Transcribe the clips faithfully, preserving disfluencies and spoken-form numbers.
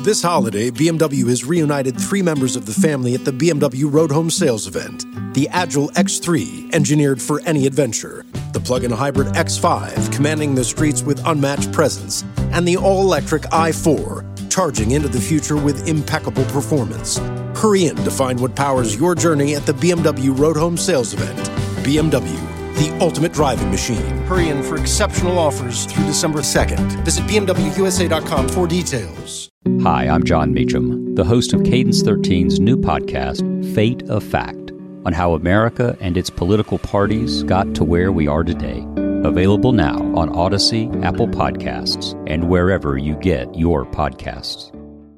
This holiday, B M W has reunited three members of the family at the B M W Road Home Sales event. The Agile X three, engineered for any adventure. The plug-in hybrid X five, commanding the streets with unmatched presence. And the all-electric i four, charging into the future with impeccable performance. Hurry in to find what powers your journey at the B M W Road Home Sales event. B M W, the ultimate driving machine. Hurry in for exceptional offers through December second. Visit B M W U S A dot com for details. Hi, I'm John Meacham, the host of Cadence thirteen's new podcast, Fate of Fact, on how America and its political parties got to where we are today. Available now on Odyssey, Apple Podcasts, and wherever you get your podcasts.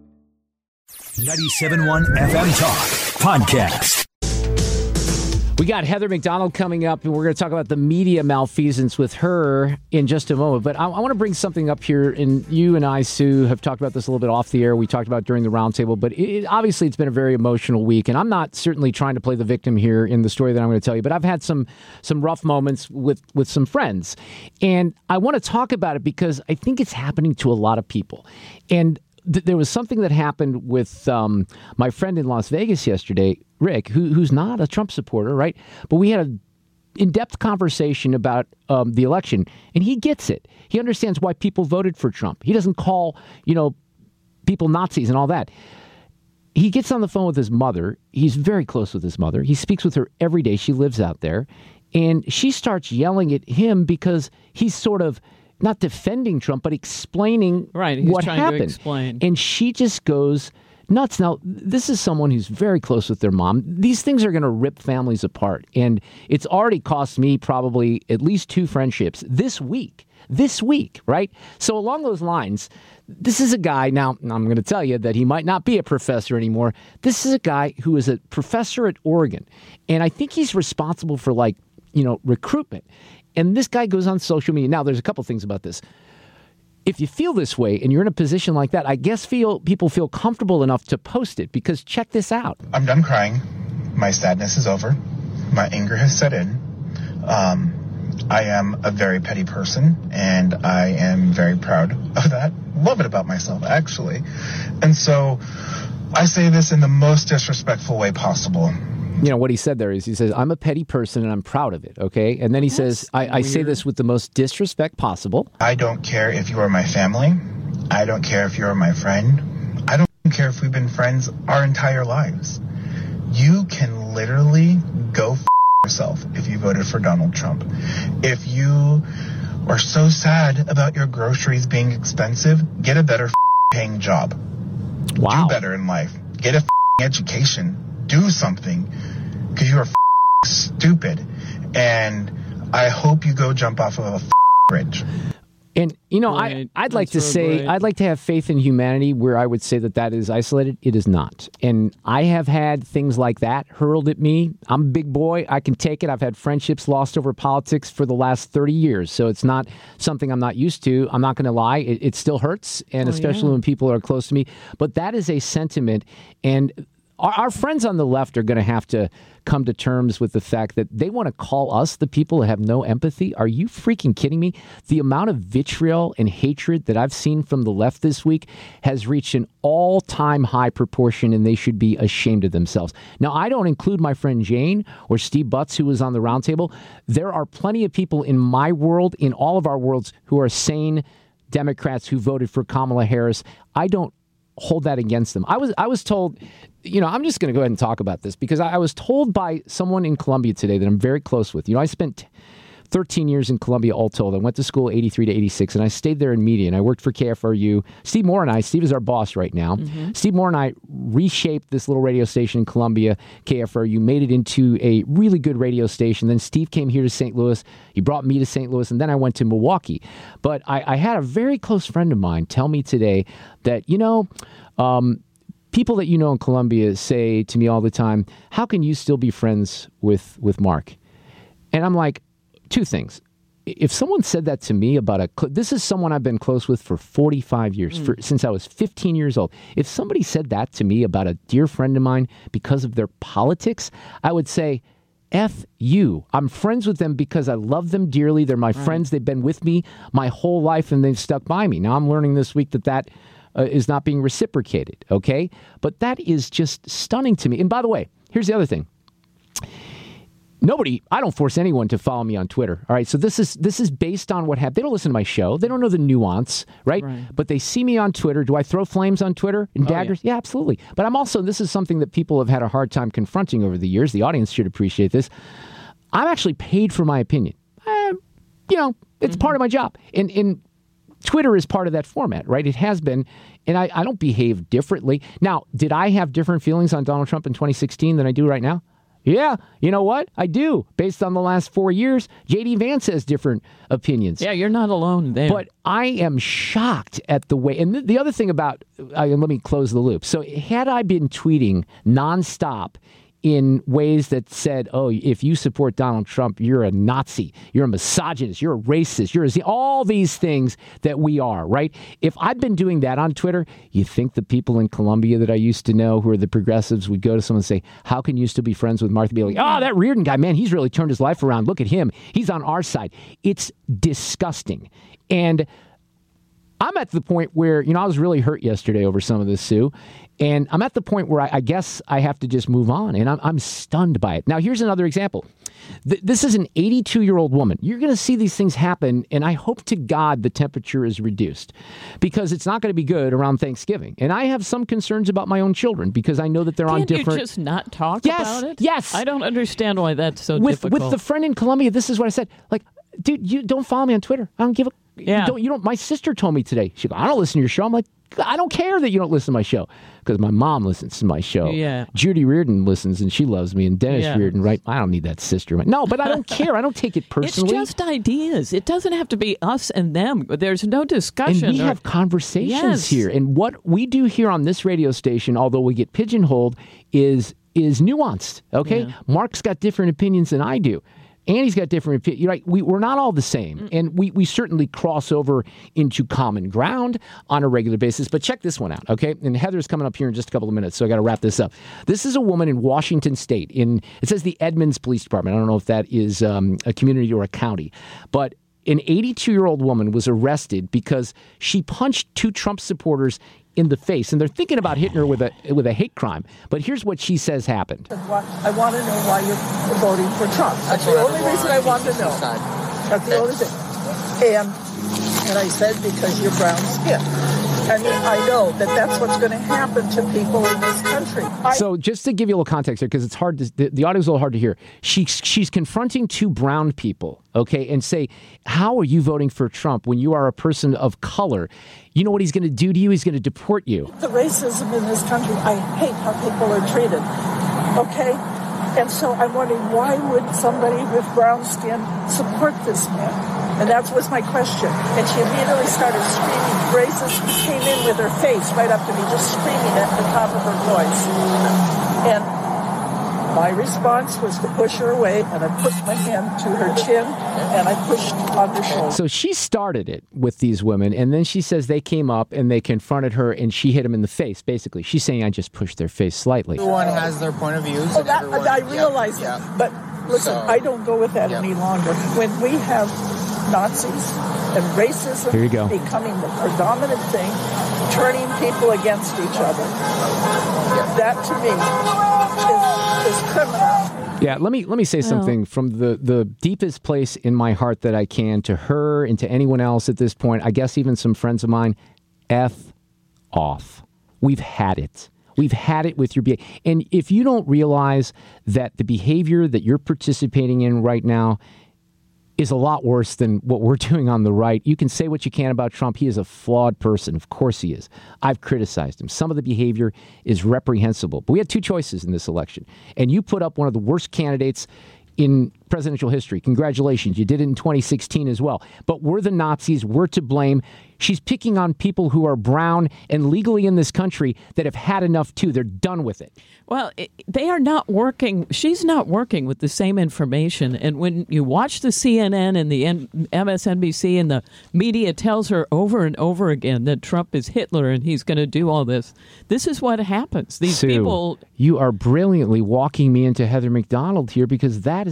ninety-seven point one F M Talk Podcast. We got Heather McDonald coming up, and we're going to talk about the media malfeasance with her in just a moment. But I, I want to bring something up here, and you and I, Sue, have talked about this a little bit off the air. We talked about it during the roundtable, but it, obviously it's been a very emotional week, and I'm not certainly trying to play the victim here in the story that I'm going to tell you, but I've had some some rough moments with, with some friends, and I want to talk about it because I think it's happening to a lot of people. And there was something that happened with um, my friend in Las Vegas yesterday, Rick, who, who's not a Trump supporter, right? But we had an in-depth conversation about um, the election, and he gets it. He understands why people voted for Trump. He doesn't call, you know, people Nazis and all that. He gets on the phone with his mother. He's very close with his mother. He speaks with her every day. She lives out there. And she starts yelling at him because he's sort of not defending Trump, but explaining right, he's what trying happened. To explain. And she just goes nuts. Now, this is someone who's very close with their mom. These things are going to rip families apart. And it's already cost me probably at least two friendships this week. This week, right? So along those lines, this is a guy, now I'm going to tell you that he might not be a professor anymore. This is a guy who is a professor at Oregon. And I think he's responsible for, like, you know, recruitment. And this guy goes on social media. Now, there's a couple things about this. If you feel this way and you're in a position like that, I guess feel people feel comfortable enough to post it, because check this out. I'm done crying. My sadness is over. My anger has set in. Um, I am a very petty person, and I am very proud of that. Love it about myself, actually. And so I say this in the most disrespectful way possible. You know, what he said there is, he says, I'm a petty person and I'm proud of it, okay? And then he That's says, I, I say this with the most disrespect possible. I don't care if you are my family. I don't care if you're my friend. I don't care if we've been friends our entire lives. You can literally go f*** yourself if you voted for Donald Trump. If you are so sad about your groceries being expensive, get a better f*** paying job. Wow. Do better in life. Get a f*** education. Do something, because you are f***ing stupid, and I hope you go jump off of a f***ing bridge. And, you know, Right. I, I'd like That's to so say, great. I'd like to have faith in humanity where I would say that that is isolated. It is not. And I have had things like that hurled at me. I'm a big boy. I can take it. I've had friendships lost over politics for the last thirty years. So it's not something I'm not used to. I'm not going to lie. It, it still hurts, and Oh, especially yeah. when people are close to me. But that is a sentiment, and Our, our friends on the left are going to have to come to terms with the fact that they want to call us the people that have no empathy. Are you freaking kidding me? The amount of vitriol and hatred that I've seen from the left this week has reached an all-time high proportion, and they should be ashamed of themselves. Now, I don't include my friend Jane or Steve Butts, who was on the roundtable. There are plenty of people in my world, in all of our worlds, who are sane Democrats who voted for Kamala Harris. I don't hold that against them. I was I was told, you know, I'm just going to go ahead and talk about this because I, I was told by someone in Columbia today that I'm very close with. You know, I spent thirteen years in Columbia all told. I went to school eighty-three to eighty-six, and I stayed there in media, and I worked for K F R U. Steve Moore and I, Steve is our boss right now. Mm-hmm. Steve Moore and I reshaped this little radio station in Columbia, K F R U, made it into a really good radio station. Then Steve came here to Saint Louis. He brought me to Saint Louis, and then I went to Milwaukee. But I, I had a very close friend of mine tell me today that, you know, um, people that you know in Columbia say to me all the time, how can you still be friends with, with Mark? And I'm like, two things. If someone said that to me about a, this is someone I've been close with for forty-five years, mm. for, since I was fifteen years old. If somebody said that to me about a dear friend of mine because of their politics, I would say, F you. I'm friends with them because I love them dearly. They're my right. friends. They've been with me my whole life, and they've stuck by me. Now, I'm learning this week that that uh, is not being reciprocated, okay? But that is just stunning to me. And by the way, here's the other thing. Nobody, I don't force anyone to follow me on Twitter. All right. So this is this is based on what happened. They don't listen to my show. They don't know the nuance, right? right? But they see me on Twitter. Do I throw flames on Twitter and oh, daggers? Yeah. yeah, absolutely. But I'm also, this is something that people have had a hard time confronting over the years. The audience should appreciate this. I'm actually paid for my opinion. Uh, you know, it's mm-hmm. part of my job. And, and Twitter is part of that format, right? It has been. And I, I don't behave differently. Now, did I have different feelings on Donald Trump in twenty sixteen than I do right now? Yeah, you know what? I do. Based on the last four years, J D Vance has different opinions. Yeah, you're not alone there. But I am shocked at the way. And th- the other thing about, uh, let me close the loop. So had I been tweeting nonstop in ways that said, oh, if you support Donald Trump, you're a Nazi, you're a misogynist, you're a racist, you're a, all these things that we are, right? If I'd been doing that on Twitter, you think the people in Columbia that I used to know who are the progressives would go to someone and say, how can you still be friends with Martha? Be like, oh, that Reardon guy, man, he's really turned his life around. Look at him. He's on our side. It's disgusting. And I'm at the point where, you know, I was really hurt yesterday over some of this, Sue. And I'm at the point where I, I guess I have to just move on. And I'm, I'm stunned by it. Now, here's another example. Th- this is an eighty-two-year-old woman. You're going to see these things happen. And I hope to God the temperature is reduced because it's not going to be good around Thanksgiving. And I have some concerns about my own children because I know that they're Can't on different... Can't you just not talk yes, about it? Yes. I don't understand why that's so with, difficult. With the friend in Columbia, this is what I said. Like, dude, you don't follow me on Twitter. I don't give a... Yeah. You don't, you don't, my sister told me today, she goes, I don't listen to your show. I'm like, I don't care that you don't listen to my show because my mom listens to my show. Yeah. Judy Reardon listens and she loves me, and Dennis yeah. Reardon, right? I don't need that sister. No, but I don't care. I don't take it personally. It's just ideas. It doesn't have to be us and them. There's no discussion. And we or... have conversations yes. here. And what we do here on this radio station, although we get pigeonholed, is is nuanced. Okay? Yeah. Mark's got different opinions than I do. Annie's got different opinions. You're right. We, we're not all the same. And we, we certainly cross over into common ground on a regular basis. But check this one out, okay? And Heather's coming up here in just a couple of minutes, so I got to wrap this up. This is a woman in Washington State. In It says the Edmonds Police Department. I don't know if that is um, a community or a county. But an eighty-two-year-old woman was arrested because she punched two Trump supporters in the face, and they're thinking about hitting her with a with a hate crime. But here's what she says happened. I want to know why you're voting for Trump. That's the only reason I want to know. That's the only thing. And and I said because you're brown skin. I mean, I know that that's what's going to happen to people in this country. I- so just to give you a little context here, because it's hard to, the, the audio is a little hard to hear. She, she's confronting two brown people, okay, and say, how are you voting for Trump when you are a person of color? You know what he's going to do to you? He's going to deport you. The racism in this country, I hate how people are treated, okay? And so I'm wondering, why would somebody with brown skin support this man? And that was my question. And she immediately started screaming. Racist came in with her face right up to me, just screaming at the top of her voice. And my response was to push her away, and I put my hand to her chin, and I pushed on her shoulder. So she started it with these women, and then she says they came up and they confronted her, and she hit them in the face, basically. She's saying, I just pushed their face slightly. Everyone has their point of views. Oh, that, everyone, I realize yeah, that. yeah. But listen, so, I don't go with that yeah. any longer. When we have Nazis and racism Here you go. becoming the predominant thing, turning people against each other, that to me is, is criminal. Yeah, let me let me say something from the, the deepest place in my heart that I can to her and to anyone else at this point. I guess even some friends of mine. F off. We've had it. We've had it with your behavior. And if you don't realize that the behavior that you're participating in right now is a lot worse than what we're doing on the right. You can say what you can about Trump. He is a flawed person. Of course he is. I've criticized him. Some of the behavior is reprehensible. But we had two choices in this election. And you put up one of the worst candidates in presidential history. Congratulations. You did it in twenty sixteen as well. But we're the Nazis. We're to blame. She's picking on people who are brown and legally in this country that have had enough too. They're done with it. Well, it, they are not working. She's not working with the same information. And when you watch the C N N and the N- M S N B C and the media tells her over and over again that Trump is Hitler and he's going to do all this, this is what happens. These Sue, people. You are brilliantly walking me into Heather McDonald here because that is the. But you're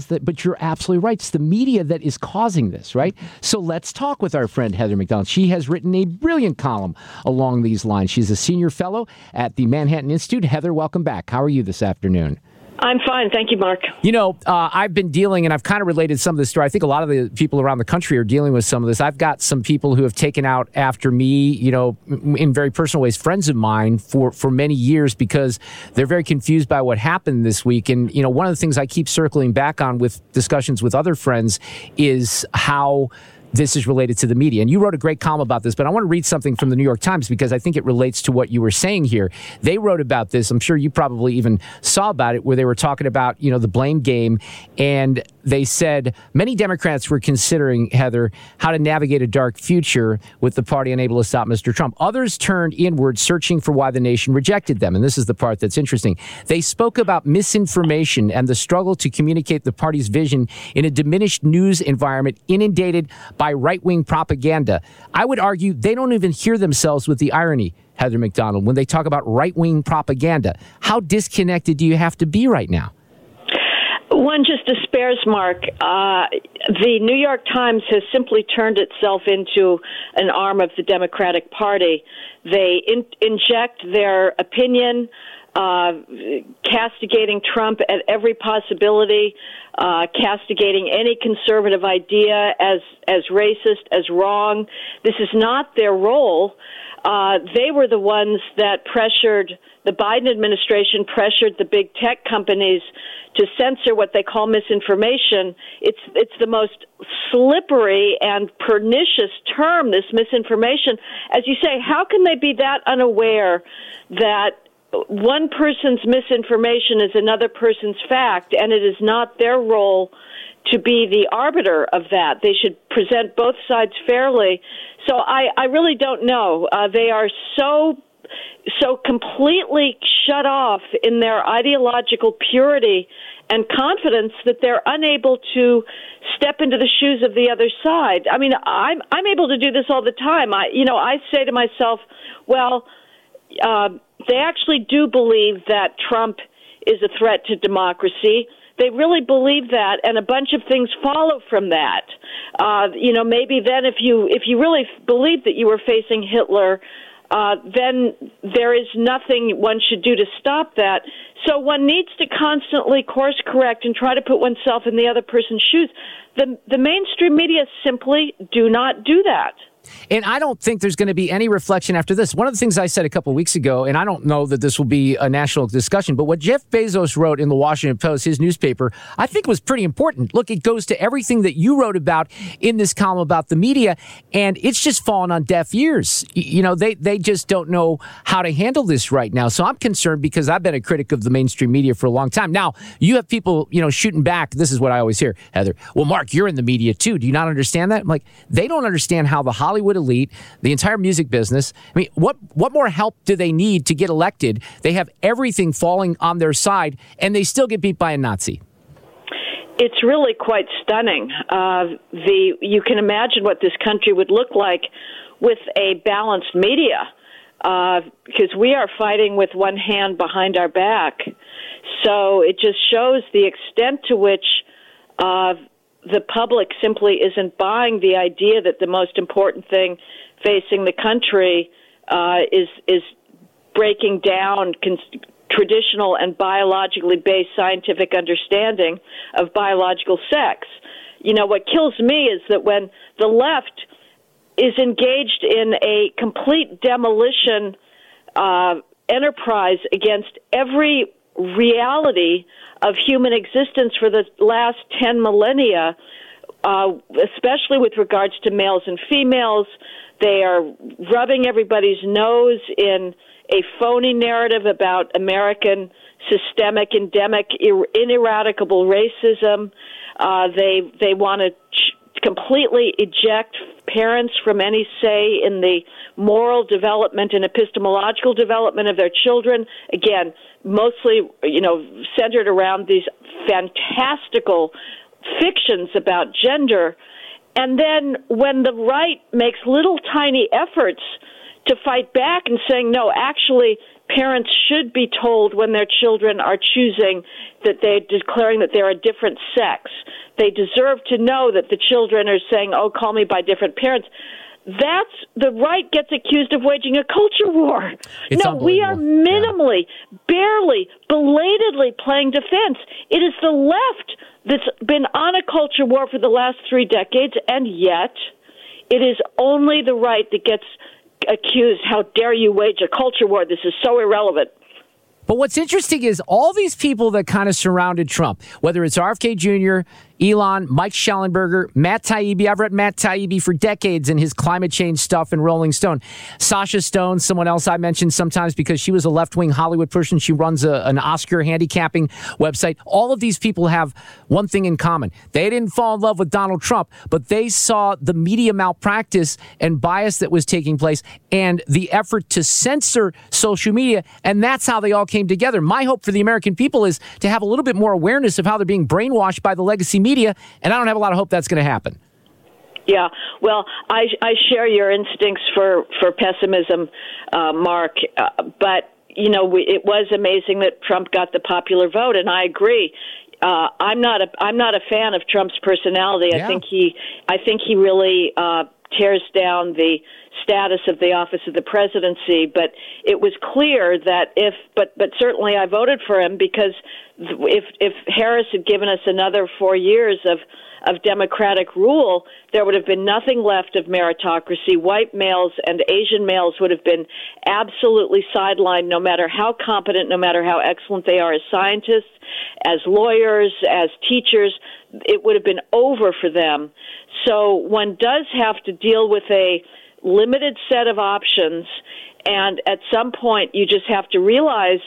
you're absolutely right. It's the media that is causing this, right? So let's talk with our friend Heather Mac Donald. She has written a brilliant column along these lines. She's a senior fellow at the Manhattan Institute. Heather, welcome back. How are you this afternoon? I'm fine. Thank you, Mark. You know, uh, I've been dealing, and I've kind of related some of this story. I think a lot of the people around the country are dealing with some of this. I've got some people who have taken out after me, you know, in very personal ways, friends of mine for, for many years because they're very confused by what happened this week. And, you know, one of the things I keep circling back on with discussions with other friends is how this is related to the media. And you wrote a great column about this, but I want to read something from the New York Times because I think it relates to what you were saying here. They wrote about this. I'm sure you probably even saw about it, where they were talking about, you know, the blame game. And they said many Democrats were considering, Heather, how to navigate a dark future with the party unable to stop Mister Trump. Others turned inward, searching for why the nation rejected them. And this is the part that's interesting. They spoke about misinformation and the struggle to communicate the party's vision in a diminished news environment inundated by right-wing propaganda. I would argue they don't even hear themselves with the irony, Heather Mac Donald, when they talk about right-wing propaganda. How disconnected do you have to be right now? One just despairs, Mark. Uh, the New York Times has simply turned itself into an arm of the Democratic Party. They in- inject their opinion, uh, castigating Trump at every possibility, uh, castigating any conservative idea as, as racist, as wrong. This is not their role. Uh, they were the ones that pressured, the Biden administration pressured the big tech companies to censor what they call misinformation. It's it's the most slippery and pernicious term, this misinformation. As you say, how can they be that unaware that one person's misinformation is another person's fact, and it is not their role to be the arbiter of that? They should present both sides fairly. So I, I really don't know. Uh, they are so so completely shut off in their ideological purity and confidence that they're unable to step into the shoes of the other side. I mean, I'm I'm able to do this all the time. I you know I say to myself, well, uh, they actually do believe that Trump is a threat to democracy. They really believe that, and a bunch of things follow from that. Uh, you know, maybe then if you if you really believe that you were facing Hitler, uh, then there is nothing one should do to stop that. So one needs to constantly course correct and try to put oneself in the other person's shoes. The the mainstream media simply do not do that. And I don't think there's going to be any reflection after this. One of the things I said a couple of weeks ago, and I don't know that this will be a national discussion, but what Jeff Bezos wrote in the Washington Post, his newspaper, I think was pretty important. Look, it goes to everything that you wrote about in this column about the media, and it's just fallen on deaf ears. You know, they, they just don't know how to handle this right now. So I'm concerned because I've been a critic of the mainstream media for a long time. Now, you have people, you know, shooting back. This is what I always hear, Heather. Well, Mark, you're in the media too. Do you not understand that? I'm like, they don't understand how the Hollywood Hollywood elite, the entire music business. I mean, what what more help do they need to get elected? They have everything falling on their side, and they still get beat by a Nazi. It's really quite stunning. Uh, the you can imagine what this country would look like with a balanced media, uh, because we are fighting with one hand behind our back. So it just shows the extent to which uh, the public simply isn't buying the idea that the most important thing facing the country uh, is is breaking down con- traditional and biologically based scientific understanding of biological sex. You know, what kills me is that when the left is engaged in a complete demolition uh, enterprise against every reality of human existence for the last ten millennia, uh, especially with regards to males and females. They are rubbing everybody's nose in a phony narrative about American systemic, endemic, ir- ineradicable racism. Uh, they they want to ch- completely eject parents from any say in the moral development and epistemological development of their children. Again, mostly, you know, centered around these fantastical fictions about gender. And then when the right makes little tiny efforts to fight back and saying, no, actually, parents should be told when their children are choosing that they're declaring that they're a different sex, they deserve to know that the children are saying, oh, call me by different parents. That's the right gets accused of waging a culture war. It's no, we are minimally, yeah. barely, belatedly playing defense. It is the left that's been on a culture war for the last three decades, and yet it is only the right that gets accused. How dare you wage a culture war? This is so irrelevant. But what's interesting is all these people that kind of surrounded Trump, whether it's R F K Junior, Elon, Mike Schellenberger, Matt Taibbi. I've read Matt Taibbi for decades in his climate change stuff in Rolling Stone. Sasha Stone, someone else I mention sometimes because she was a left-wing Hollywood person. She runs a, an Oscar handicapping website. All of these people have one thing in common. They didn't fall in love with Donald Trump, but they saw the media malpractice and bias that was taking place and the effort to censor social media, and that's how they all came together. My hope for the American people is to have a little bit more awareness of how they're being brainwashed by the legacy media, and I don't have a lot of hope that's going to happen. Yeah, well, I, I share your instincts for, for pessimism, uh, Mark, uh, but, you know, we, it was amazing that Trump got the popular vote, and I agree. Uh, I'm not a I'm not a fan of Trump's personality. Yeah. I think he I think he really uh, tears down the status of the office of the presidency. But it was clear that if but but certainly I voted for him because if if Harris had given us another four years of of Democratic rule, there would have been nothing left of meritocracy. White males and Asian males would have been absolutely sidelined, no matter how competent, no matter how excellent they are as scientists, as lawyers, as teachers. It would have been over for them. So one does have to deal with a limited set of options, and at some point you just have to realize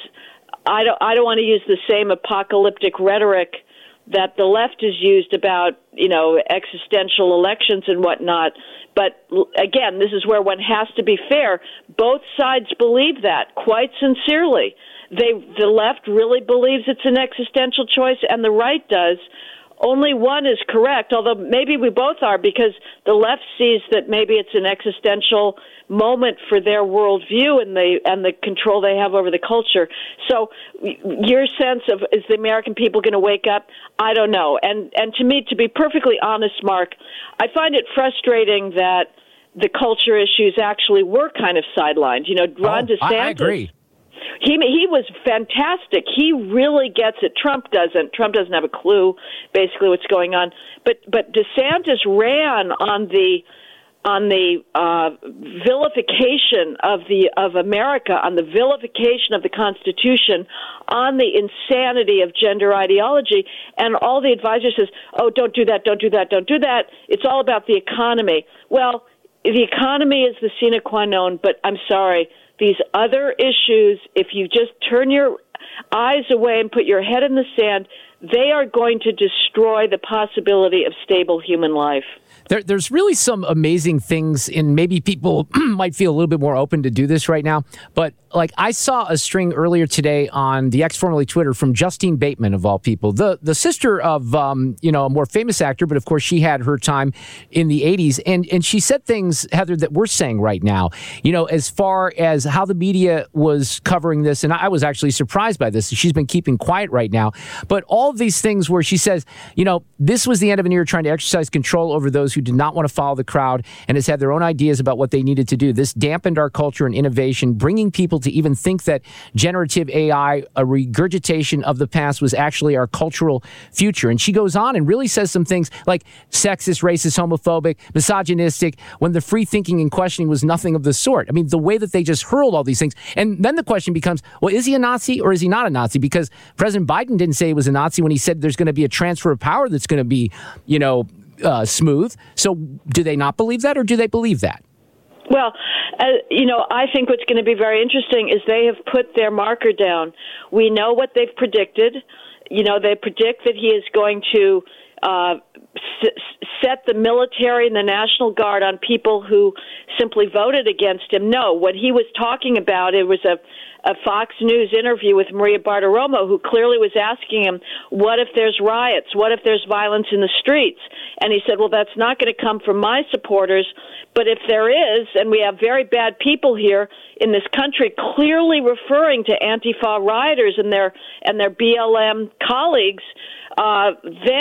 I don't, I don't want to use the same apocalyptic rhetoric that the left has used about, you know, existential elections and whatnot. But again, this is where one has to be fair. Both sides believe that quite sincerely. They, the left really believes it's an existential choice, and the right does. Only one is correct, although maybe we both are, because the left sees that maybe it's an existential moment for their worldview and the and the control they have over the culture. So your sense of, is the American people going to wake up? I don't know. And and to me, to be perfectly honest, Mark, I find it frustrating that the culture issues actually were kind of sidelined. You know, Ron oh, DeSantis. I, I agree. He he was fantastic. He really gets it. Trump doesn't. Trump doesn't have a clue, basically, what's going on. But but DeSantis ran on the on the uh, vilification of the of America, on the vilification of the Constitution, on the insanity of gender ideology, and all the advisors says, "Oh, don't do that, don't do that, don't do that." It's all about the economy. Well, the economy is the sine qua non, but I'm sorry. These other issues, if you just turn your eyes away and put your head in the sand, they are going to destroy the possibility of stable human life. There, there's really some amazing things, and maybe people might feel a little bit more open to do this right now. But like I saw a string earlier today on the X, formerly Twitter, from Justine Bateman, of all people, the the sister of um, you know a more famous actor, but of course she had her time in the eighties, and and she said things, Heather, that we're saying right now. You know, as far as how the media was covering this, and I was actually surprised by this. She's been keeping quiet right now, but all of these things where she says, you know, this was the end of an era trying to exercise control over those who did not want to follow the crowd and has had their own ideas about what they needed to do. This dampened our culture and innovation, bringing people to even think that generative A I, a regurgitation of the past, was actually our cultural future. And she goes on and really says some things like sexist, racist, homophobic, misogynistic, when the free thinking and questioning was nothing of the sort. I mean, the way that they just hurled all these things. And then the question becomes, well, is he a Nazi or is he not a Nazi? Because President Biden didn't say he was a Nazi when he said there's going to be a transfer of power that's going to be, you know, Uh, smooth. So do they not believe that, or do they believe that? Well, uh, you know, I think what's going to be very interesting is they have put their marker down. We know what they've predicted. You know, they predict that he is going to uh, s- set the military and the National Guard on people who simply voted against him. No, what he was talking about, it was a a Fox News interview with Maria Bartiromo, who clearly was asking him, what if there's riots? What if there's violence in the streets? And he said, well, that's not going to come from my supporters. But if there is, and we have very bad people here in this country, clearly referring to Antifa rioters and their and their B L M colleagues, uh, then if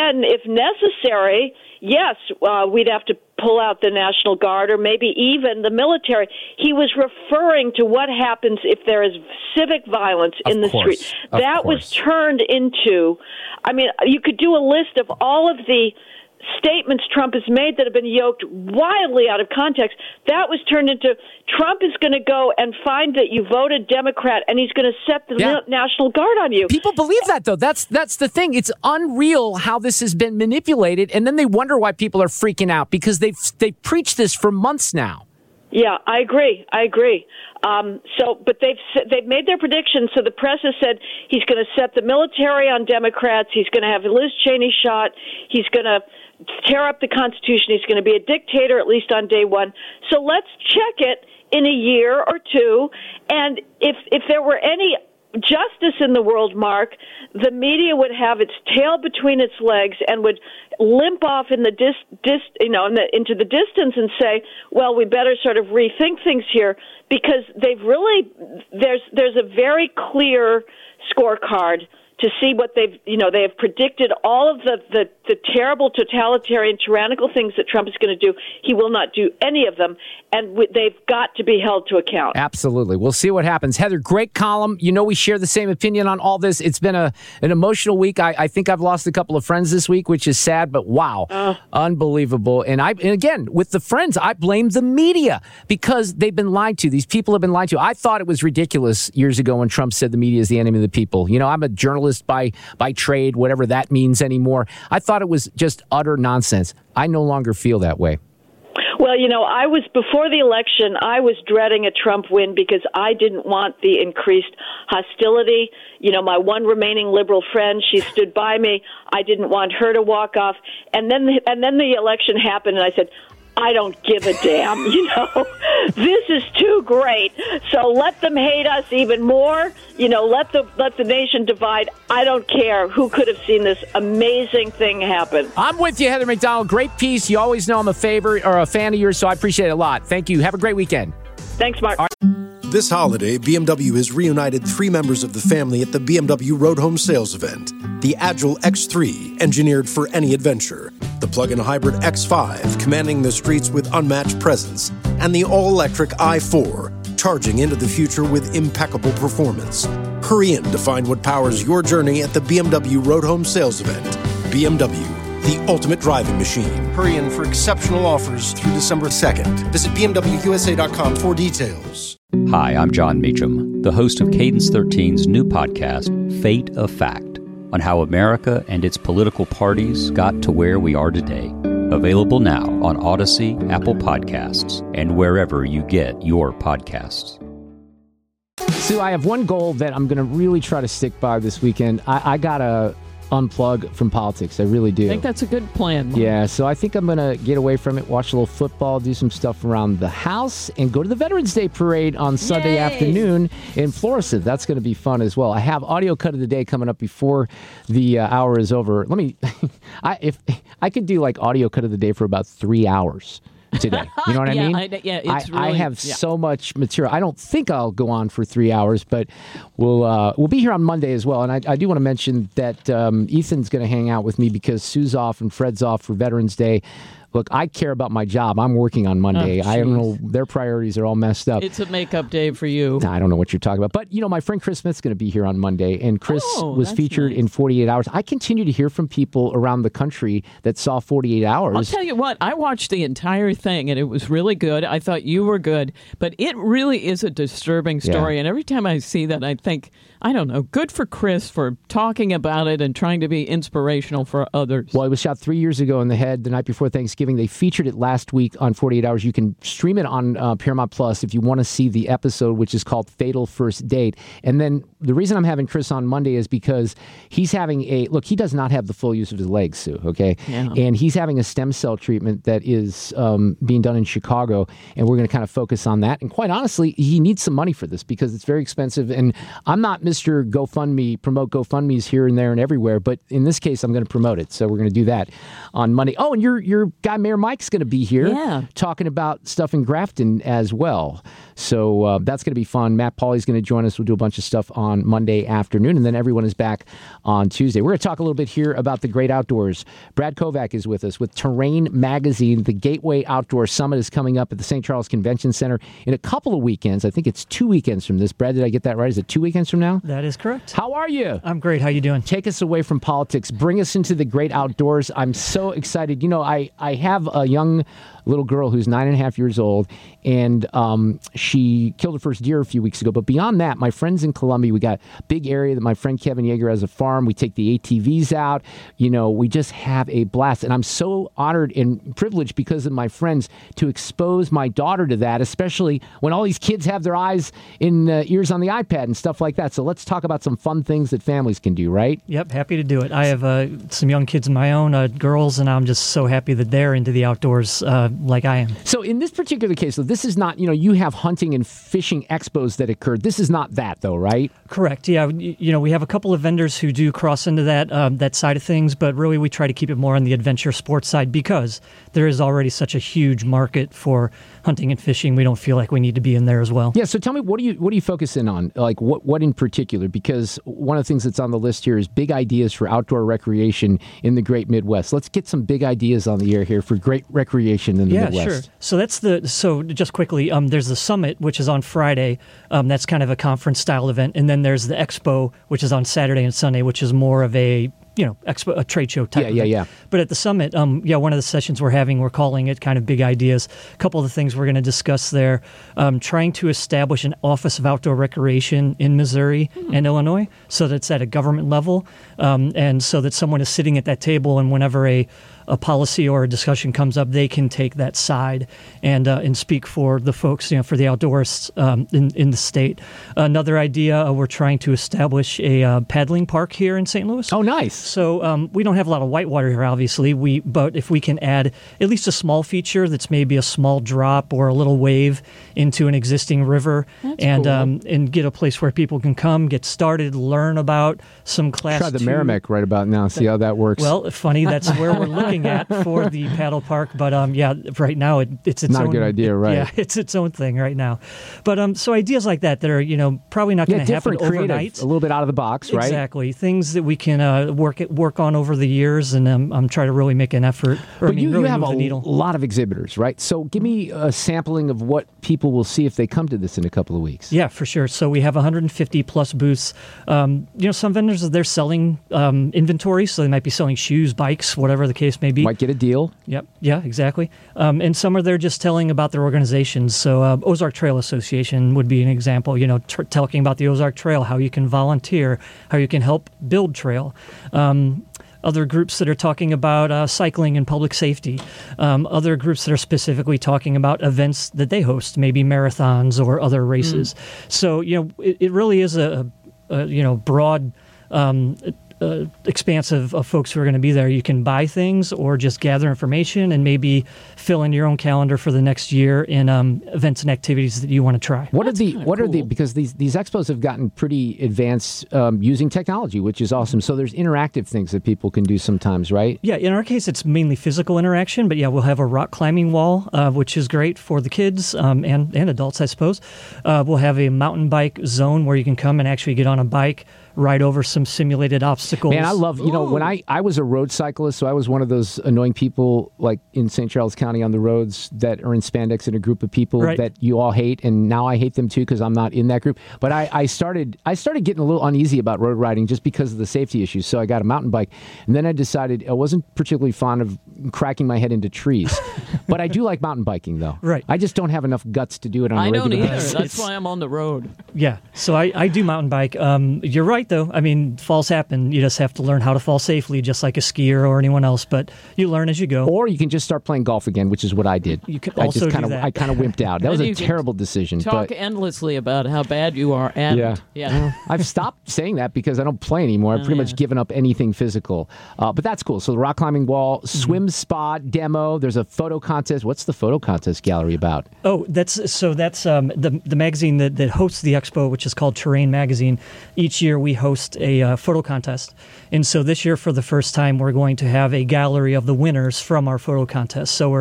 necessary, yes, uh, we'd have to pull out the National Guard or maybe even the military. He was referring to what happens if there is civic violence Of in the course. street. Of That course. was turned into, I mean, you could do a list of all of the statements Trump has made that have been yoked wildly out of context. That was turned into Trump is going to go and find that you voted Democrat and he's going to set the Yeah. National Guard on you. People believe that, though. That's that's the thing. It's unreal how this has been manipulated, and then they wonder why people are freaking out because they've they've preached this for months now. Yeah, I agree. I agree. Um, so, but they've they've made their predictions. So the press has said he's going to set the military on Democrats. He's going to have Liz Cheney shot. He's going to tear up the Constitution. He's going to be a dictator, at least on day one. So let's check it in a year or two. And if if there were any justice in the world, Mark, the media would have its tail between its legs and would limp off in the dis, dis you know, in the, into the distance and say, "Well, we better sort of rethink things here," because they've really there's there's a very clear scorecard to see what they've, you know, they have predicted all of the, the, the terrible totalitarian tyrannical things that Trump is going to do. He will not do any of them, and w- they've got to be held to account. Absolutely. We'll see what happens. Heather, great column. You know we share the same opinion on all this. It's been a an emotional week. I, I think I've lost a couple of friends this week, which is sad, but wow, uh, unbelievable. And I and again, with the friends, I blame the media because they've been lied to. These people have been lied to. I thought it was ridiculous years ago when Trump said the media is the enemy of the people. You know, I'm a journalist by by trade, whatever that means anymore. I thought it was just utter nonsense. I no longer feel that way. Well, you know, I was, before the election, I was dreading a Trump win because I didn't want the increased hostility. You know, my one remaining liberal friend, she stood by me. I didn't want her to walk off. And then, the, and then the election happened, and I said, I don't give a damn, you know. This is too great. So let them hate us even more. You know, let the let the nation divide. I don't care. Who could have seen this amazing thing happen? I'm with you, Heather McDonald. Great piece. You always know I'm a favorite or a fan of yours, so I appreciate it a lot. Thank you. Have a great weekend. Thanks, Mark. This holiday, B M W has reunited three members of the family at the B M W Road Home Sales Event. The Agile X three, engineered for any adventure. The plug-in hybrid X five, commanding the streets with unmatched presence. And the all-electric i four, charging into the future with impeccable performance. Hurry in to find what powers your journey at the B M W Road Home Sales Event. B M W, the ultimate driving machine. Hurry in for exceptional offers through December second. Visit B M W U S A dot com for details. Hi, I'm John Meacham, the host of Cadence thirteen's new podcast, Fate of Fact, on how America and its political parties got to where we are today. Available now on Odyssey, Apple Podcasts, and wherever you get your podcasts. Sue, I have one goal that I'm going to really try to stick by this weekend. I, I got to unplug from politics. I really do. I think that's a good plan. Mark. Yeah, so I think I'm going to get away from it, watch a little football, do some stuff around the house, and go to the Veterans Day Parade on Sunday Yay! afternoon in Florissant. That's going to be fun as well. I have audio cut of the day coming up before the uh, hour is over. Let me, I if I could do like audio cut of the day for about three hours. Today, you know what yeah, I mean? I, yeah, it's I, really, I have yeah. so much material. I don't think I'll go on for three hours, but we'll uh, we'll be here on Monday as well. And I, I do want to mention that um, Ethan's going to hang out with me because Sue's off and Fred's off for Veterans Day. Look, I care about my job. I'm working on Monday. Oh, I don't know. Their priorities are all messed up. It's a makeup day for you. I don't know what you're talking about. But, you know, my friend Chris Smith's going to be here on Monday, and Chris Oh, was that's featured nice. in forty-eight hours. I continue to hear from people around the country that saw forty-eight hours. I'll tell you what, I watched the entire thing, and it was really good. I thought you were good, but it really is a disturbing story. Yeah. And every time I see that, I think, I don't know, good for Chris for talking about it and trying to be inspirational for others. Well, it was shot three years ago in the head, the night before Thanksgiving. They featured it last week on forty-eight hours. You can stream it on uh, Paramount Plus if you want to see the episode, which is called Fatal First Date. And then the reason I'm having Chris on Monday is because he's having a, look, he does not have the full use of his legs, Sue, okay? Yeah. And he's having a stem cell treatment that is um, being done in Chicago, and we're going to kind of focus on that. And quite honestly, he needs some money for this because it's very expensive. And I'm not Mister GoFundMe, promote GoFundMes here and there and everywhere, but in this case, I'm going to promote it. So we're going to do that on Monday. Oh, and your your guy, Mayor Mike's going to be here Yeah. talking about stuff in Grafton as well. So uh, that's going to be fun. Matt Pauley's going to join us. We'll do a bunch of stuff on Monday afternoon, and then everyone is back on Tuesday. We're going to talk a little bit here about the great outdoors. Brad Kovac is with us with Terrain Magazine. The Gateway Outdoor Summit is coming up at the Saint Charles Convention Center in a couple of weekends. I think it's two weekends from this. Brad, did I get that right? Is it two weekends from now? That is correct. How are you? I'm great. How you doing? Take us away from politics. Bring us into the great outdoors. I'm so excited. You know, I, I have a young little girl who's nine and a half years old, and um, she killed her first deer a few weeks ago. But beyond that, my friends in Columbia, we got a big area that my friend Kevin Yeager has a farm. We take the A T Vs out. You know, we just have a blast. And I'm so honored and privileged because of my friends to expose my daughter to that, especially when all these kids have their eyes in uh, ears on the iPad and stuff like that. So let's talk about some fun things that families can do, right? Yep, happy to do it. I have uh, some young kids of my own, uh, girls, and I'm just so happy that they're into the outdoors uh, like I am. So in this particular case, though, this is not, you know, you have hunting and fishing expos that occurred. This is not that, though, right? Correct. Yeah. You know, we have a couple of vendors who do cross into that um, that side of things, but really we try to keep it more on the adventure sports side because there is already such a huge market for hunting and fishing. We don't feel like we need to be in there as well. Yeah. So tell me, what do you what do you focus in on? Like what what in particular? Because one of the things that's on the list here is big ideas for outdoor recreation in the Great Midwest. Let's get some big ideas on the air here for great recreation in the yeah, Midwest. Sure. So that's the so just quickly. Um, there's the summit, which is on Friday. Um, that's kind of a conference style event, and then there's the expo, which is on Saturday and Sunday, which is more of a you know, expo, a trade show type. Yeah, of yeah, thing. yeah. But at the summit, um, yeah, one of the sessions we're having, we're calling it kind of big ideas. A couple of the things we're going to discuss there, um, trying to establish an Office of Outdoor Recreation in Missouri mm. and Illinois, so that it's at a government level, um, and so that someone is sitting at that table, and whenever a a policy or a discussion comes up, they can take that side and uh, and speak for the folks, you know, for the outdoors um, in in the state. Another idea, uh, we're trying to establish a uh, paddling park here in Saint Louis. Oh, nice. So um, we don't have a lot of whitewater here, obviously. We but if we can add at least a small feature that's maybe a small drop or a little wave into an existing river, that's and cool. um, and get a place where people can come, get started, learn about some class. Try the two. Merrimack right about now. See how that works. Well, funny, that's where we're looking at for the paddle park, but um, yeah, right now it, it's its not own, a good idea, right? Yeah, it's its own thing right now. But um, so ideas like that that are you know probably not going yeah, to happen different, creative, overnight. A little bit out of the box, right? Exactly, things that we can uh, work it, work on over the years, and um, I'm trying to really make an effort. Or, But I mean, you, really you have move a the needle. lot of exhibitors, right? So give me a sampling of what people will see if they come to this in a couple of weeks. Yeah, for sure. So we have one hundred fifty plus booths. Um, you know, some vendors, they're selling um, inventory, so they might be selling shoes, bikes, whatever the case may be. Might get a deal. Yep. Yeah, exactly. Um, and some are there just telling about their organizations. So uh, Ozark Trail Association would be an example, you know, tr- talking about the Ozark Trail, how you can volunteer, how you can help build trail. Um, Other groups that are talking about uh, cycling and public safety. Um, other groups that are specifically talking about events that they host, maybe marathons or other races. Mm. So, you know, it, it really is a, a you know, broad um, uh, expanse of, of folks who are going to be there. You can buy things or just gather information and maybe fill in your own calendar for the next year in um, events and activities that you want to try. What That's are the what cool. are the because these these expos have gotten pretty advanced um, using technology, which is awesome. So there's interactive things that people can do sometimes, right? Yeah, in our case, it's mainly physical interaction, but yeah, we'll have a rock climbing wall, uh, which is great for the kids um, and, and adults, I suppose. Uh, we'll have a mountain bike zone where you can come and actually get on a bike, ride over some simulated obstacles. Man, I love, you know, Ooh. when I, I was a road cyclist, so I was one of those annoying people like in Saint Charles County on the roads that are in spandex in a group of people Right. that you all hate, and now I hate them too because I'm not in that group. But I, I started I started getting a little uneasy about road riding just because of the safety issues, so I got a mountain bike, and then I decided I wasn't particularly fond of cracking my head into trees. But I do like mountain biking, though. Right. I just don't have enough guts to do it on I a don't regular either. basis. That's why I'm on the road. Yeah, so I, I do mountain bike. Um, you're right, though. I mean, falls happen. You just have to learn how to fall safely, just like a skier or anyone else. But you learn as you go. Or you can just start playing golf again, which is what I did. You could I also just do kind of that. I kind of wimped out. That was And a you can terrible decision. Talk but endlessly about how bad you are at Yeah. it. Yeah. I've stopped saying that because I don't play anymore. I've Oh, pretty yeah. much given up anything physical. Uh, but that's cool. So the rock climbing wall, Mm-hmm. swim spa demo. There's a photo contest. What's the photo contest gallery about? Oh, that's so that's um, the the magazine that, that hosts the expo, which is called Terrain Magazine. Each year we host a uh, photo contest, and so this year for the first time we're going to have a gallery of the winners from our photo contest. So we're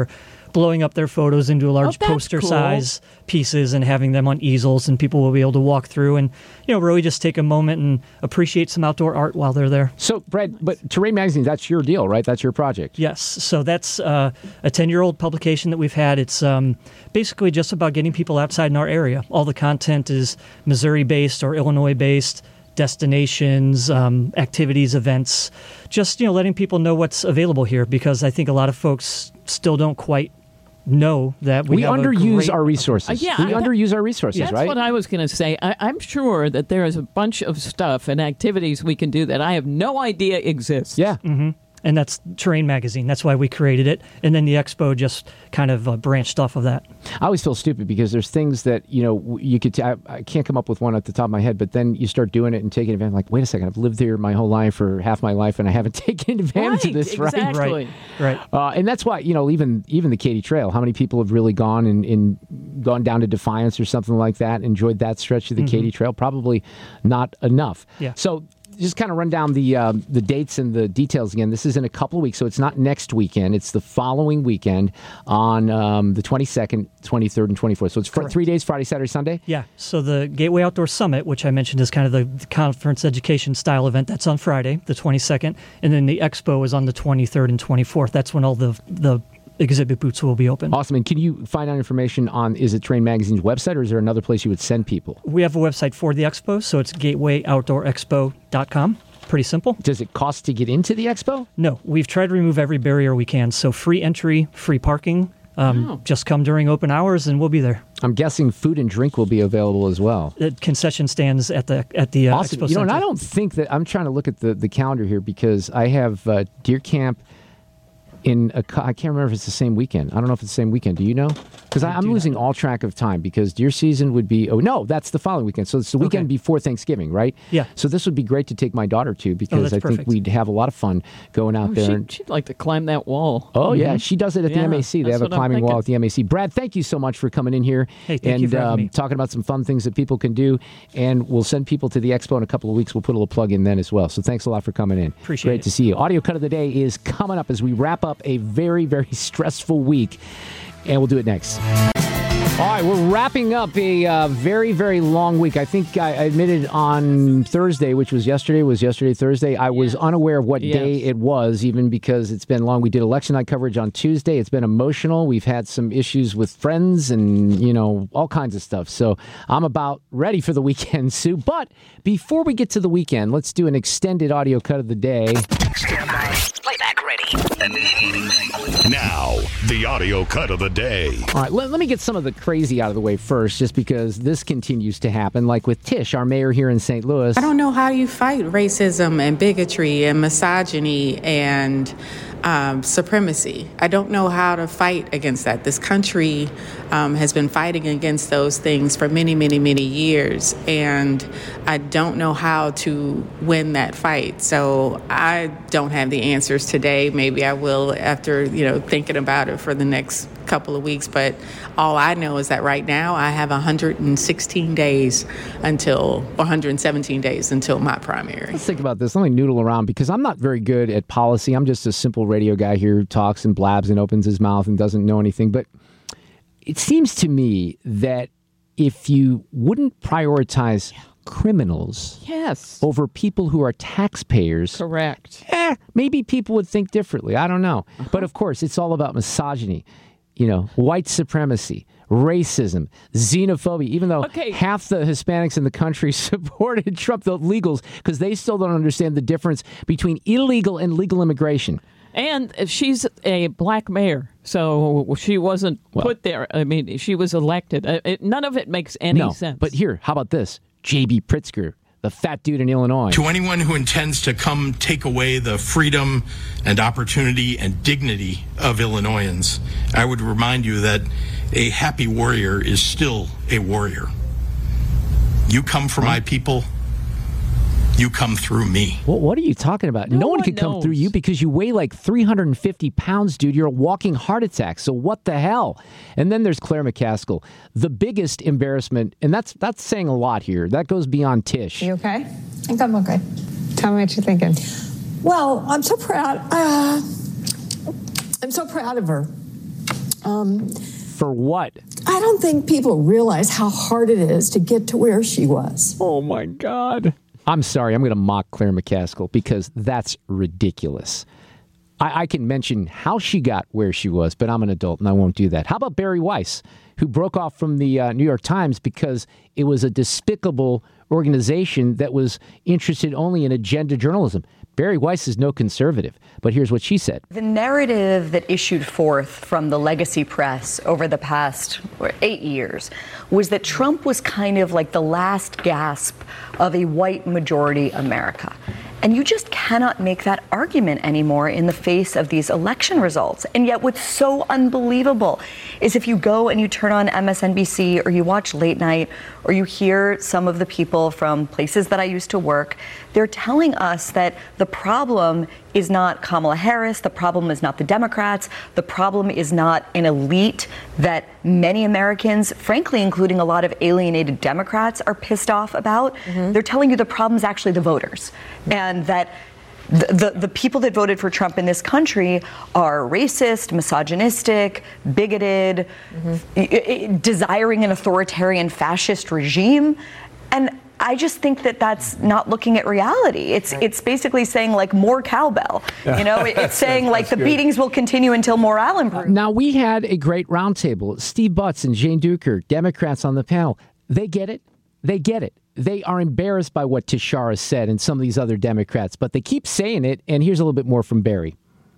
blowing up their photos into a large Oh, that's poster cool. size pieces and having them on easels, and people will be able to walk through and, you know, really just take a moment and appreciate some outdoor art while they're there. So, Brad, but Terrain Magazine, that's your deal, right? That's your project. Yes. So that's uh, a ten-year-old publication that we've had. It's um, basically just about getting people outside in our area. All the content is Missouri-based or Illinois-based, destinations, um, activities, events, just, you know, letting people know what's available here, because I think a lot of folks still don't quite know that we, We have a underuse great- our resources. Uh, yeah, we I- underuse our resources, That's right? what I was going to say. I, I'm sure that there is a bunch of stuff and activities we can do that I have no idea exists. yeah. Mm-hmm. And that's Terrain Magazine. That's why we created it. And then the expo just kind of uh, branched off of that. I always feel stupid because there's things that, you know, w- you could, t- I, I can't come up with one at the top of my head, but then you start doing it and taking advantage. Like, wait a second, I've lived here my whole life or half my life and I haven't taken advantage Right, of this, right? exactly. Right. Uh, and that's why, you know, even even the Katy Trail, how many people have really gone and, and gone down to Defiance or something like that, enjoyed that stretch of the Katy Trail? Probably not enough. Yeah. So just kind of run down the um, the dates and the details again. This is in a couple of weeks, so it's not next weekend. It's the following weekend on um, the twenty-second, twenty-third, and twenty-fourth. So it's for three days, Friday, Saturday, Sunday? Yeah. So the Gateway Outdoor Summit, which I mentioned is kind of the, the conference education style event, that's on Friday, the twenty-second. And then the expo is on the twenty-third and twenty-fourth. That's when all the the exhibit booths will be open. Awesome. And can you find out information on, is it Terrain Magazine's website, or is there another place you would send people? We have a website for the expo, so it's gateway outdoor expo dot com. Pretty simple. Does it cost to get into the expo? No, we've tried to remove every barrier we can. So free entry, free parking. Um, Oh. Just come during open hours and we'll be there. I'm guessing food and drink will be available as well. The concession stands at the at the uh, Awesome. expo You know, and center. I don't think that, I'm trying to look at the, the calendar here because I have uh, Deer Camp in a, co- I can't remember if it's the same weekend. I don't know if it's the same weekend. Do you know? Because I'm do losing not. all track of time because deer season would be, oh no, that's the following weekend. So it's the weekend Okay. before Thanksgiving, right? Yeah. So this would be great to take my daughter to because that's I think perfect. we'd have a lot of fun going out Oh, there. she, and, she'd like to climb that wall. Oh, yeah. She does it at the Yeah, M A C. They that's have a what I'm climbing wall thinking. at the M A C. Brad, thank you so much for coming in here Hey, thank and you for having um, me. talking about some fun things that people can do. And we'll send people to the expo in a couple of weeks. We'll put a little plug in then as well. So thanks a lot for coming in. Appreciate Great it. to see you. Audio Cut of the Day is coming up as we wrap up a very, very stressful week. And we'll do it next. All right, we're wrapping up a uh, very, very long week. I think I admitted on Thursday, which was yesterday, was yesterday Thursday, I was unaware of what Yes. day it was, even because it's been long. We did election night coverage on Tuesday. It's been emotional. We've had some issues with friends and, you know, all kinds of stuff. So I'm about ready for the weekend, Sue. But before we get to the weekend, let's do an extended audio cut of the day. Stand by. Playback ready. Now, the audio cut of the day. All right, let, let me get some of the crazy out of the way first, just because this continues to happen, like with Tish, our mayor here in Saint Louis. I don't know how you fight racism and bigotry and misogyny and um, supremacy. I don't know how to fight against that. This country um, has been fighting against those things for many, many, many years, and I don't know how to win that fight. So I don't have the answers today. Maybe I will after, you know, thinking about it for the next couple of weeks, but all I know is that right now I have one hundred sixteen days until, one hundred seventeen days until my primary. Let's think about this. Let me noodle around because I'm not very good at policy. I'm just a simple radio guy here who talks and blabs and opens his mouth and doesn't know anything. But it seems to me that if you wouldn't prioritize criminals Yes. over people who are taxpayers, Correct. eh, maybe people would think differently. I don't know. Uh-huh. But of course, it's all about misogyny, you know, white supremacy, racism, xenophobia, even though Okay. half the Hispanics in the country supported Trump, the legals, because they still don't understand the difference between illegal and legal immigration. And she's a black mayor, so she wasn't Well- put there. I mean, she was elected. Uh, It, none of it makes any no, sense. but here, how about this? J B. Pritzker, the fat dude in Illinois. To anyone who intends to come take away the freedom and opportunity and dignity of Illinoisans, I would remind you that a happy warrior is still a warrior. You come for my people, you come through me. What, what are you talking about? No, No one one can come knows. through you because you weigh like three hundred fifty pounds, dude. You're a walking heart attack. So what the hell? And then there's Claire McCaskill, the biggest embarrassment. And that's that's saying a lot here. That goes beyond Tish. You okay? I think I'm okay. Tell me what you're thinking. Well, I'm so proud. Uh, I'm so proud of her. Um, For what? I don't think people realize how hard it is to get to where she was. Oh, my God. I'm sorry. I'm going to mock Claire McCaskill because that's ridiculous. I, I can mention how she got where she was, but I'm an adult and I won't do that. How about Barry Weiss, who broke off from the uh, New York Times because it was a despicable organization that was interested only in agenda journalism? Barry Weiss is no conservative, but here's what she said. The narrative that issued forth from the legacy press over the past eight years was that Trump was kind of like the last gasp of a white majority America. And you just cannot make that argument anymore in the face of these election results. And yet what's so unbelievable is if you go and you turn on M S N B C or you watch Late Night or you hear some of the people from places that I used to work, they're telling us that the problem is not Kamala Harris, the problem is not the Democrats, the problem is not an elite that many Americans, frankly, including a lot of alienated Democrats, are pissed off about. Mm-hmm. They're telling you the problem is actually the voters, and that the, the, the people that voted for Trump in this country are racist, misogynistic, bigoted, mm-hmm. desiring an authoritarian fascist regime. And I just think that that's not looking at reality. It's right. It's basically saying like more cowbell. You know, it's saying like the good. beatings will continue until morale improves. Now, we had a great roundtable. Steve Butts and Jane Duker, Democrats on the panel. They get it. They get it. They are embarrassed by what Tishara said and some of these other Democrats, but they keep saying it. And here's a little bit more from Barry.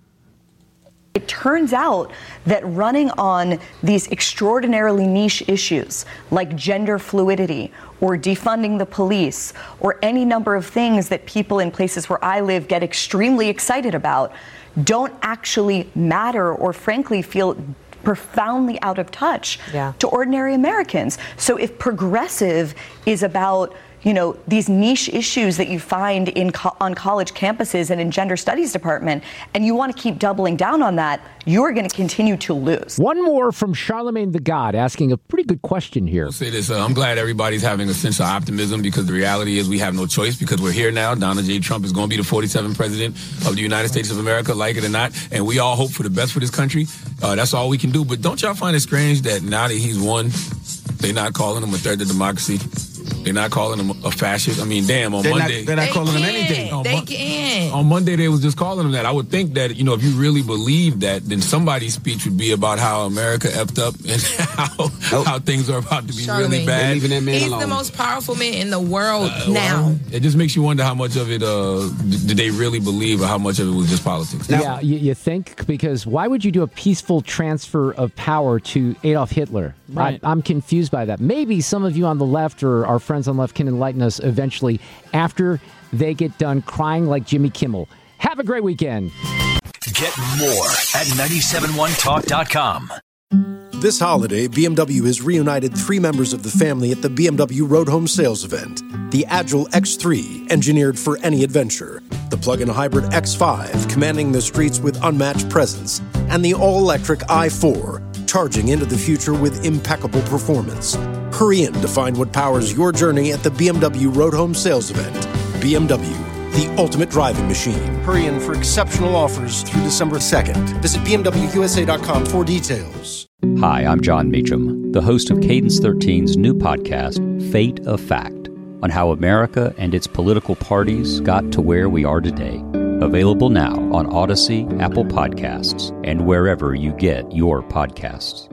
It turns out that running on these extraordinarily niche issues like gender fluidity or defunding the police or any number of things that people in places where I live get extremely excited about don't actually matter or frankly feel profoundly out of touch yeah. to ordinary Americans. So if progressive is about you know, these niche issues that you find in co- on college campuses and in gender studies department, and you want to keep doubling down on that, you're going to continue to lose. One more from Charlemagne the God asking a pretty good question here. I'll say this, uh, I'm glad everybody's having a sense of optimism because the reality is we have no choice because we're here now. Donald J. Trump is going to be the forty-seventh president of the United States of America, like it or not, and we all hope for the best for this country. Uh, that's all we can do. But don't y'all find it strange that now that he's won, they're not calling him a threat to democracy? They're not calling him a fascist. I mean, damn, on they're Monday. Not, they're not they calling can. him anything. On they Mon- can. On Monday, they was just calling him that. I would think that, you know, if you really believe that, then somebody's speech would be about how America effed up and how, nope. how things are about to be Charlemagne. really bad. Leaving that man He's alone. the most powerful man in the world uh, now. Well, it just makes you wonder how much of it uh, did they really believe or how much of it was just politics. Now, yeah, you, you think? Because why would you do a peaceful transfer of power to Adolf Hitler? Right. I, I'm confused by that. Maybe some of you on the left or our friends on the left can enlighten us eventually after they get done crying like Jimmy Kimmel. Have a great weekend. Get more at nine seven one talk dot com. This holiday, B M W has reunited three members of the family at the B M W Road Home Sales Event. The Agile X three, engineered for any adventure. The plug-in hybrid X five, commanding the streets with unmatched presence. And the all-electric i four, charging into the future with impeccable performance. Hurry in to find what powers your journey at the B M W Road Home Sales Event. B M W, the ultimate driving machine. Hurry in for exceptional offers through December second. Visit B M W U S A dot com for details. Hi, I'm John Meacham, the host of Cadence thirteen's new podcast, Fate of Fact, on how America and its political parties got to where we are today. Available now on Odyssey, Apple Podcasts, and wherever you get your podcasts.